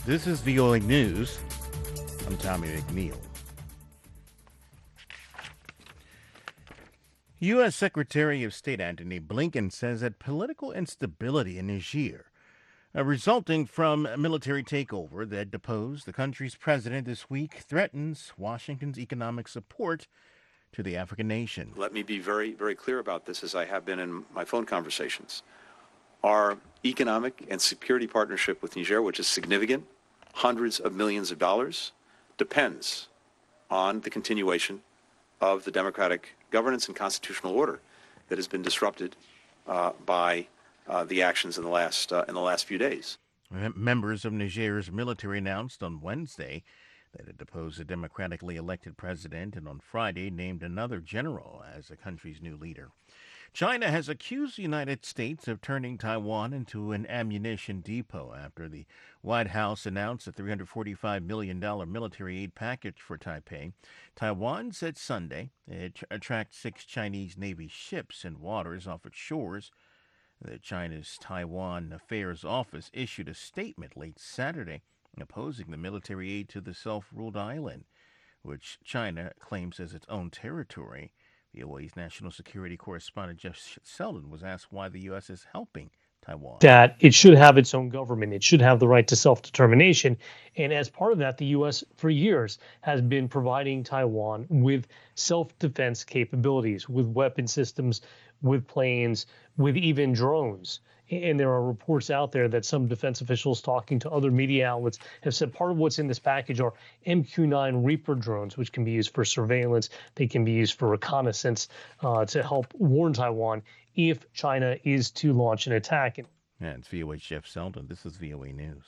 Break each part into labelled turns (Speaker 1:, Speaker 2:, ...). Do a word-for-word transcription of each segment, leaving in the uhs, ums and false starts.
Speaker 1: This is V O A News. I'm Tommy McNeil. U S. Secretary of State Antony Blinken says that political instability in Niger, uh, resulting from a military takeover that deposed the country's president this week, threatens Washington's economic support to the African nation.
Speaker 2: Let me be very, very clear about this, as I have been in my phone conversations. Our economic and security partnership with Niger, which is significant, hundreds of millions of dollars, depends on the continuation of the democratic governance and constitutional order that has been disrupted uh, by uh, the actions in the last uh, in the last few days.
Speaker 1: Members of Niger's military announced on Wednesday that it deposed a democratically elected president and on Friday named another general as the country's new leader. China has accused the United States of turning Taiwan into an ammunition depot after the White House announced a three hundred forty-five million dollars military aid package for Taipei. Taiwan said Sunday it attracked six Chinese Navy ships in waters off its shores. The China's Taiwan Affairs Office issued a statement late Saturday opposing the military aid to the self-ruled island, which China claims as its own territory. V O A's national security correspondent Jeff Selden was asked why the U S is helping Taiwan.
Speaker 3: That it should have its own government. It should have the right to self-determination. And as part of that, the U S for years has been providing Taiwan with self-defense capabilities, with weapon systems, with planes, with even drones. And there are reports out there that some defense officials talking to other media outlets have said part of what's in this package are M Q nine Reaper drones, which can be used for surveillance. They can be used for reconnaissance uh, to help warn Taiwan if China is to launch an attack.
Speaker 1: Yeah, it's V O A's Jeff Selden. This is V O A News.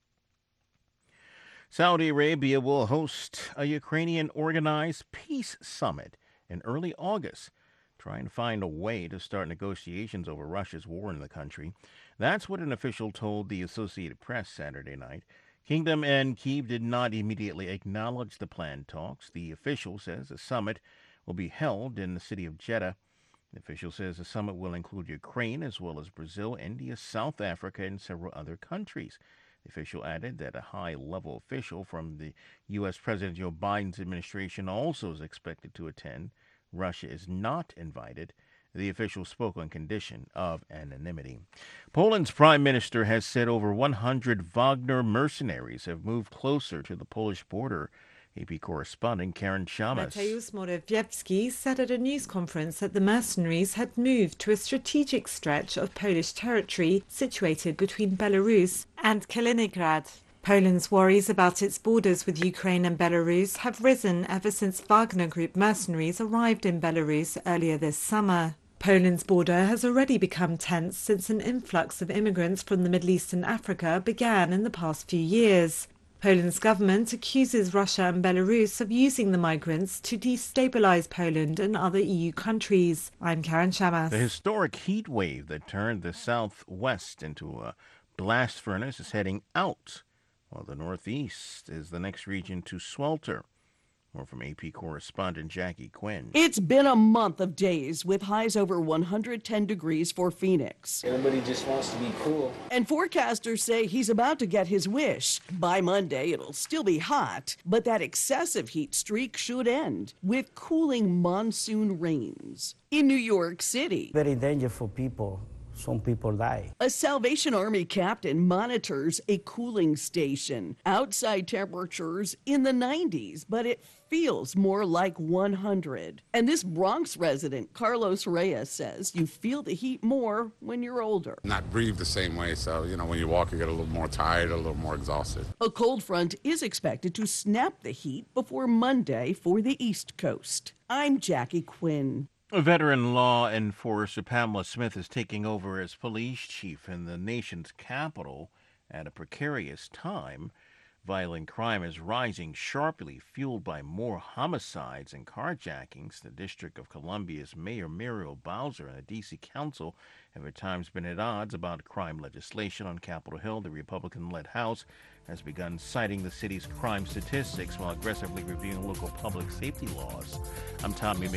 Speaker 1: Saudi Arabia will host a Ukrainian-organized peace summit in early August, trying to find a way to start negotiations over Russia's war in the country. That's what an official told the Associated Press Saturday night. Kingdom and Kyiv did not immediately acknowledge the planned talks. The official says the summit will be held in the city of Jeddah. The official says the summit will include Ukraine as well as Brazil, India, South Africa, and several other countries. The official added that a high-level official from the U S. President Joe Biden's administration also is expected to attend. Russia is not invited. The official spoke on condition of anonymity. Poland's prime minister has said over one hundred Wagner mercenaries have moved closer to the Polish border. A P correspondent Karen Shamas.
Speaker 4: Mateusz Morawiecki said at a news conference that the mercenaries had moved to a strategic stretch of Polish territory situated between Belarus and Kaliningrad. Poland's worries about its borders with Ukraine and Belarus have risen ever since Wagner Group mercenaries arrived in Belarus earlier this summer. Poland's border has already become tense since an influx of immigrants from the Middle East and Africa began in the past few years. Poland's government accuses Russia and Belarus of using the migrants to destabilize Poland and other E U countries. I'm Karen Shamas.
Speaker 1: The historic heat wave that turned the southwest into a blast furnace is heading out, while the Northeast is the next region to swelter. More from A P correspondent Jackie Quinn.
Speaker 5: It's been a month of days with highs over one hundred ten degrees for Phoenix.
Speaker 6: Everybody just wants to be cool.
Speaker 5: And forecasters say he's about to get his wish. By Monday, it'll still be hot, but that excessive heat streak should end with cooling monsoon rains. In New York City,
Speaker 6: Very dangerous for people. Some people die.
Speaker 5: A Salvation Army captain monitors a cooling station. Outside temperatures in the nineties, but it feels more like one hundred. And this Bronx resident, Carlos Reyes, says you feel the heat more when you're older.
Speaker 7: Not breathe the same way, so, you know, when you walk, you get a little more tired, a little more exhausted.
Speaker 5: A cold front is expected to snap the heat before Monday for the East Coast. I'm Jackie Quinn.
Speaker 1: Veteran law enforcer Pamela Smith is taking over as police chief in the nation's capital at a precarious time. Violent crime is rising sharply, fueled by more homicides and carjackings. The District of Columbia's Mayor Muriel Bowser and the D C Council have at times been at odds about crime legislation. On Capitol Hill, the Republican-led House has begun citing the city's crime statistics while aggressively reviewing local public safety laws. I'm Tommy McNeil.